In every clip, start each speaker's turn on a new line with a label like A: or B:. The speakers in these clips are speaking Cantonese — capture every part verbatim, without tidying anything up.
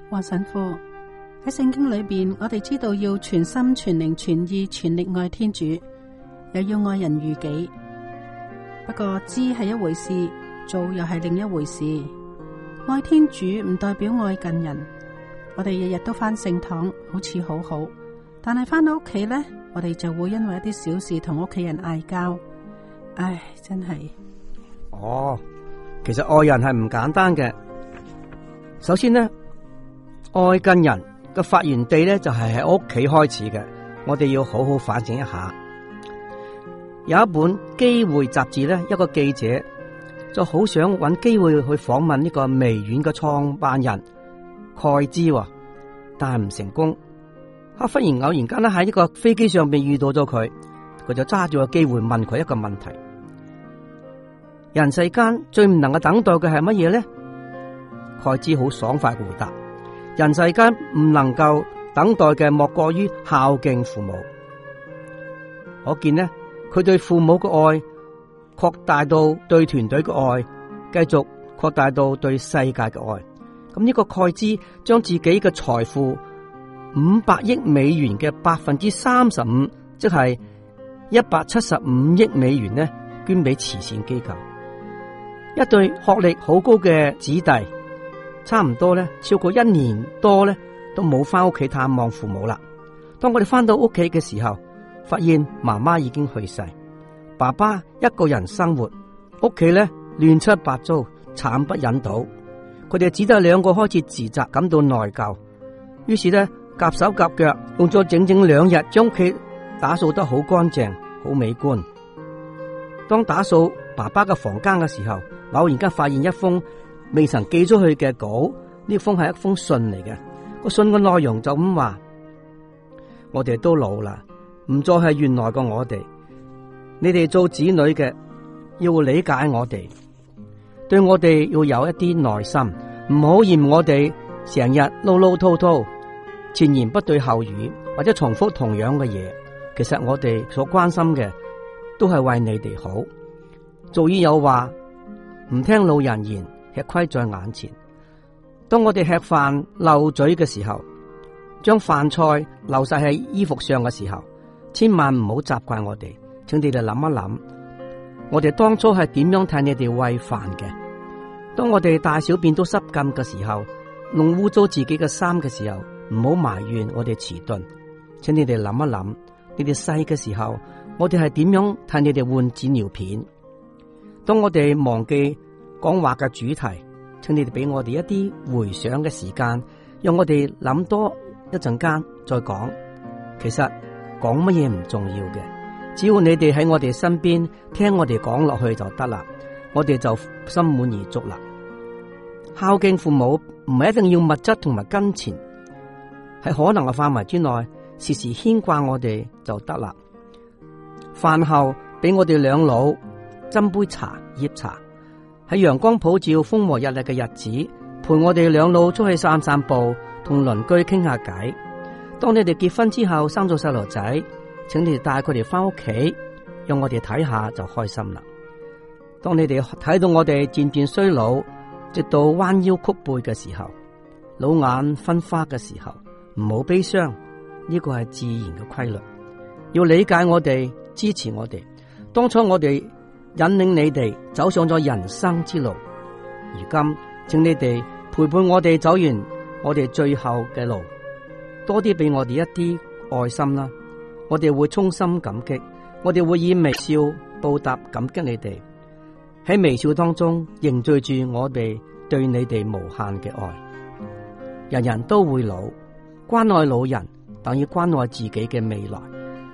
A: 華神父，喺聖經裏邊，我哋知道要全心、全靈、全意、全力愛天主，又要愛人如己。不過知係一回事，做又係另一回事。愛天主唔代表愛近人。我哋日日都返聖堂，好似好好，但係返到屋企呢，我哋就會因為一啲小事同屋企人嗌交。唉，真係。
B: 哦，其實愛人係唔簡單嘅。首先呢，愛近人嘅發源地呢，就係喺屋企開始嘅。我哋要好好反省一下。有一本機會雜誌呢，一個記者就好想揾機會去訪問呢個微軟嘅創辦人蓋茲，但係唔成功。他忽然偶然間咧喺呢個飛機上面遇到咗佢，佢就揸住個機會問佢一個問題：人世間最唔能夠等待嘅係乜嘢呢？蓋茲好爽快回答：人世間唔能夠等待嘅莫過於孝敬父母。可見呢，佢對父母嘅愛擴大到對團隊嘅愛，繼續擴大到對世界嘅愛。咁呢個蓋茲將自己嘅財富五百億美元嘅百分之三十五，即係一百七十五億美元呢，捐俾慈善機構。一對學歷好高嘅子弟，差唔多咧超過一年多咧都冇翻屋企探望父母啦。當我哋翻到屋企嘅時候，發現媽媽已經去世，爸爸一個人生活，屋企咧亂七八糟，慘不忍睹。佢哋只得兩個開始自責，感到內疚，於是咧夾手夾腳，用咗整整兩日將屋企打掃得好乾淨、好美觀。當打掃爸爸嘅房間嘅時候，偶然間發現一封未曾寄出去嘅稿，呢封係一封信嚟嘅。個信嘅內容就咁話：我哋都老啦，唔再係原來嘅我哋。你哋做子女嘅要理解我哋，對我哋要有一啲耐心，唔好嫌我哋成日嘮嘮叨叨，前言不對後語，或者重複同樣嘅嘢。其實我哋所關心嘅都係為你哋好。俗語有話：唔聽老人言，吃虧在眼前。當我哋吃飯漏嘴嘅時候，將飯菜漏晒喺衣服上嘅時候，千萬唔好責怪我哋。請你哋諗一諗，我哋當初係點樣替你哋餵飯嘅？當我哋大小便都失禁嘅時候，弄污糟自己嘅衫嘅時候，唔好埋怨我哋遲鈍。請你哋諗一諗，你哋細嘅時候，我哋係點樣替你哋換紙尿片？當我哋忘記講話嘅主題，請你哋俾我哋一啲回想嘅時間，讓我哋諗多一陣間再講。其實講乜嘢唔重要嘅，只要你哋喺我哋身邊聽我哋講落去就得啦，我哋就心滿意足啦。孝敬父母唔係一定要物質同埋金錢，喺可能嘅範圍之內，時時牽掛我哋就得啦。飯後俾我哋兩老斟杯茶醃茶，喺陽光普照、風和日麗嘅日子，陪我哋兩老出去散散步，同鄰居傾下偈。當你哋結婚之後生咗細路仔，請你哋帶佢哋翻屋企，讓我哋睇下就開心啦。當你哋睇到我哋漸漸衰老，直到彎腰曲背嘅時候，老眼昏花嘅時候，唔好悲傷，呢個係自然嘅規律。要理解我哋，支持我哋。當初我哋引領你哋走上咗人生之路，如今請你哋陪伴我哋走完我哋最後嘅路，多啲俾我哋一啲愛心啦。我哋會衷心感激，我哋會以微笑報答感激你哋。喺微笑當中凝聚住我哋對你哋無限嘅愛。人人都會老，關愛老人等於關愛自己嘅未來。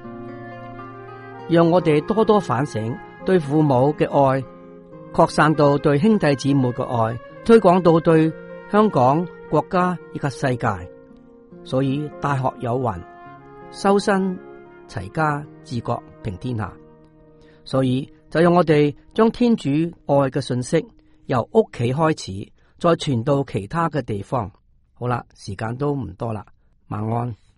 B: 讓我哋多多反省，對父母嘅愛擴散到對兄弟姊妹嘅愛，推廣到對香港、國家以及世界。所以大學有云：修身齊家治國平天下。所以就讓我哋將天主愛嘅信息由屋企開始，再傳到其他嘅地方。好啦，時間都唔多啦，晚安。